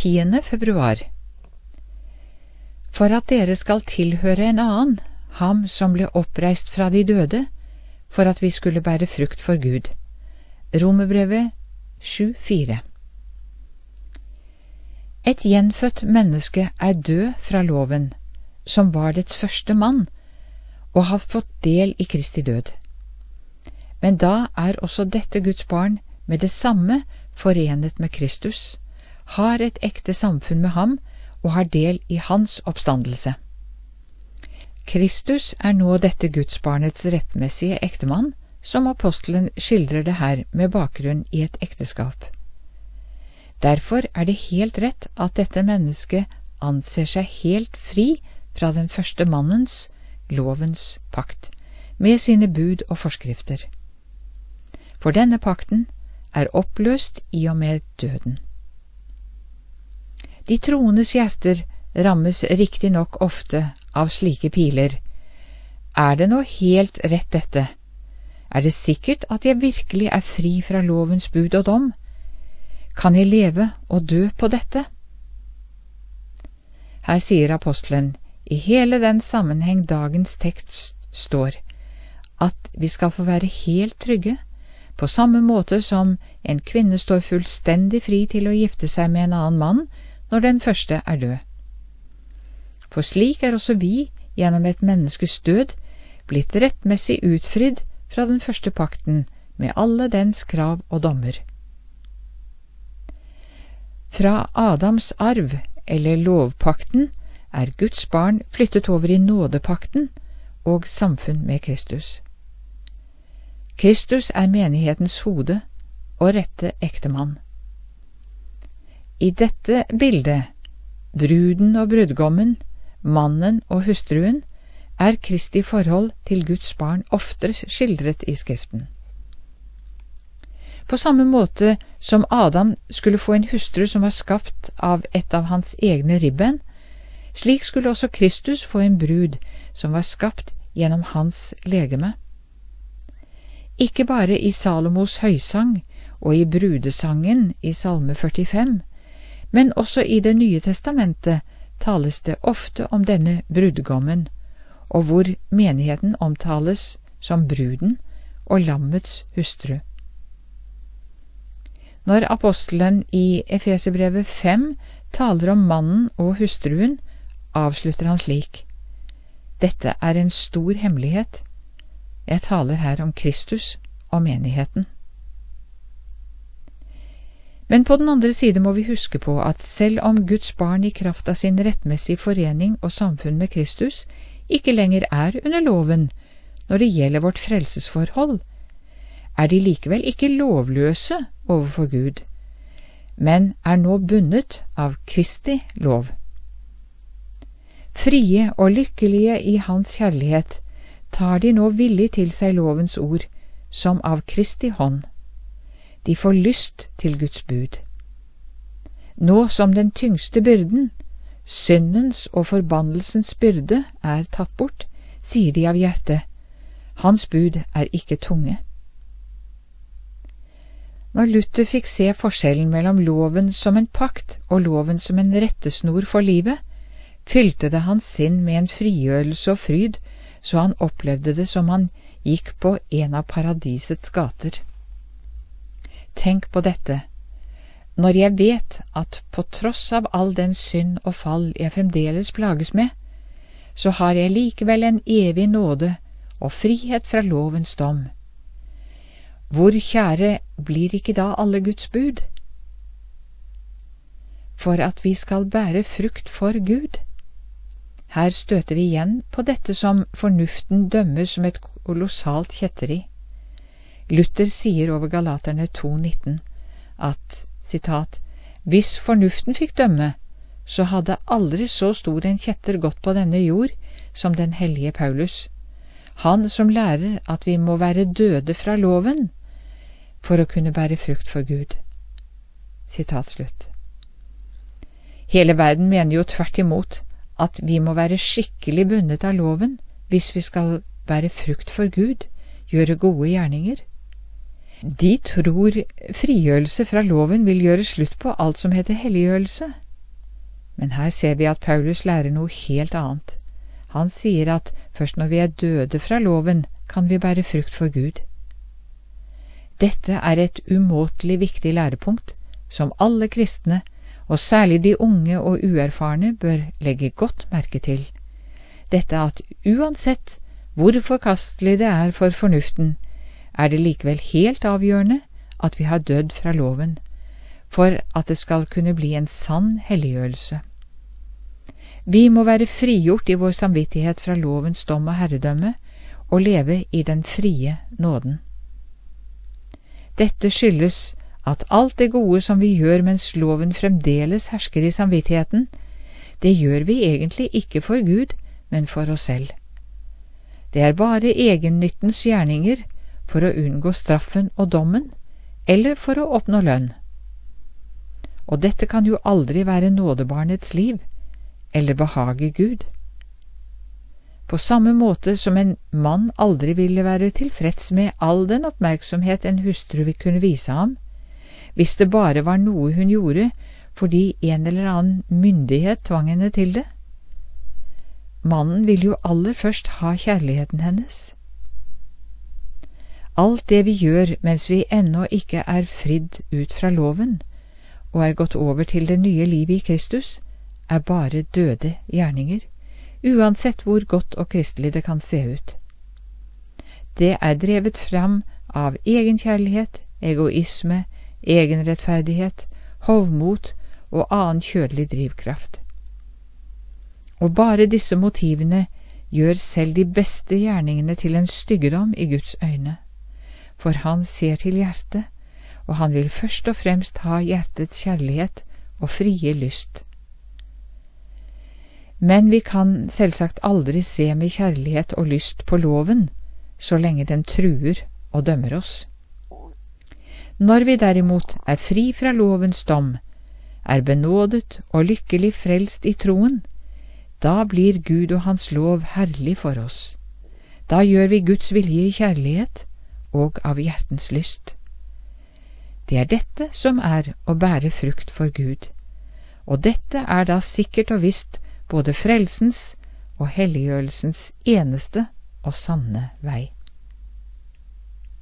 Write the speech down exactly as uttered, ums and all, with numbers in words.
tiende februar. For at dere skal tilhøre en annen, ham som ble oppreist fra de døde, for at vi skulle bære frukt for Gud. Romerbrevet sju fire. Et gjenfødt menneske er død fra loven, som var dets første mann, og har fått del i Kristi død. Men da er også dette Guds barn med det samme forenet med Kristus, har et ekte samfunn med ham og har del i hans oppstandelse. Kristus er nå dette gudsbarnets rettmessige ektemann, som apostelen skildrer det her med bakgrunn i et ekteskap. Derfor er det helt rett at dette mennesket anser seg helt fri fra den første mannens, lovens pakt, med sine bud og forskrifter. For denne pakten er oppløst i og med døden. De troendes hjerter rammes riktig nok ofte av slike piler. Er det nå helt rett dette? Er det sikkert at jeg virkelig er fri fra lovens bud og dom? Kan jeg leve og dø på dette? Her sier apostelen, i hele den sammenheng dagens tekst står, at vi skal få være helt trygge, på samme måte som en kvinne står fullstendig fri til å gifte seg med en annen mann når den første er død. For slik er også vi, gjennom et menneskes død, blitt rettmessig utfridd fra den første pakten med alle dens krav og dommer. Fra Adams arv, eller lovpakten, er Guds barn flyttet over i nådepakten og samfunn med Kristus. Kristus er menighetens hode og rette ektemann. I dette bildet, bruden og brudgommen, mannen og hustruen, er Kristi forhold til Guds barn oftere skildret i Skriften. På samme måte som Adam skulle få en hustru som var skapt av et av hans egne ribben, slik skulle også Kristus få en brud som var skapt gjennom hans legeme. Ikke bare i Salomos høysang og i brudesangen i Salme førtifem, men også i Det nye testamentet tales det ofte om denne brudgommen, og hvor menigheten omtales som bruden og lammets hustru. Når apostelen i Efeserbrevet fem taler om mannen og hustruen, avslutter han slik: Dette er en stor hemmelighet. Jeg taler her om Kristus og menigheten. Men på den andre side må vi huske på at selv om Guds barn i kraft av sin rettmessige forening og samfunn med Kristus ikke lenger er under loven når det gjelder vårt frelsesforhold, er de likevel ikke lovløse overfor Gud, men er nå bundet av Kristi lov. Frie og lykkelige i Hans kjærlighet tar de nå villig til seg lovens ord, som av Kristi hånd. De får lyst til Guds bud. Nå som den tyngste byrden, syndens og forbannelsens byrde, er tatt bort, sier de av hjertet, hans bud er ikke tunge. Når Luther fikk se forskjellen mellom loven som en pakt og loven som en rettesnor for livet, fylte det hans sinn med en frigjørelse og fryd, så han opplevde det som han gikk på en av paradisets gater. Tenk på dette. Når jeg vet at på tross av all den synd og fall jeg fremdeles plages med, så har jeg likevel en evig nåde og frihet fra lovens dom. Hvor kjære blir ikke da alle Guds bud? For at vi skal bære frukt for Gud. Her støter vi igjen på dette som fornuften dømmer som et kolossalt kjetteri. Luther sier over Galaterne to nitten at, sitat, hvis fornuften fikk dømme, så hadde aldri så stor en kjetter gått på denne jord som den hellige Paulus, han som lærer at vi må være døde fra loven for å kunne bære frukt for Gud. Sitat slutt. Hele verden mener jo tvert imot at vi må være skikkelig bundet av loven hvis vi skal bære frukt for Gud, gjøre gode gjerninger. De tror frigjørelse fra loven vil gjøre slutt på alt som heter helliggjørelse, Men her ser vi at Paulus lærer noe helt annet. Han sier at først når vi er døde fra loven, kan vi bære frukt for Gud. Dette er et umåtelig viktig lærepunkt, som alle kristne, og særlig de unge og uerfarne, bør legge godt merke til. Dette at uansett hvor forkastelig det er for fornuften, er det likevel helt avgjørende at vi har dødd fra loven, for at det skal kunne bli en sann helliggjørelse. Vi må være frigjort i vår samvittighet fra lovens dom og herredømme, og leve i den frie nåden. Dette skyldes at alt det gode som vi gjør mens loven fremdeles hersker i samvittigheten, det gjør vi egentlig ikke for Gud, men for oss selv. Det er bare egennyttens gjerninger for å unngå straffen og dommen, eller for å oppnå lønn. Og dette kan jo aldri være nådebarnets liv, eller behage Gud. På samme måte som en mann aldri ville være tilfreds med all den oppmerksomhet en hustru vil kunne vise ham, hvis det bare var noe hun gjorde fordi en eller annen myndighet tvang henne til det. Mannen vil jo aller først ha kjærligheten hennes. Alt det vi gjør mens vi ennå ikke er fridd ut fra loven, og er gått over til det nye livet i Kristus, er bare døde gjerninger, uansett hvor godt og kristelig det kan se ut. Det er drevet fram av egenkjærlighet, egoisme, egenrettferdighet, hovmot og annen kjødelig drivkraft. Og bare disse motivene gjør selv de beste gjerningene til en styggedom i Guds øyne, for han ser til hjertet, og han vil først og fremst ha hjertets kjærlighet og frie lyst. Men vi kan selvsagt aldri se med kjærlighet og lyst på loven, så lenge den truer og dømmer oss. Når vi derimot er fri fra lovens dom, er benådet og lykkelig frelst i troen, da blir Gud og hans lov herlig for oss. Da gjør vi Guds vilje i kjærlighet og av hjertens lyst. Det er dette som er å bære frukt for Gud, og dette er da sikkert og visst både frelsens og helliggjørelsens eneste og sanne vei.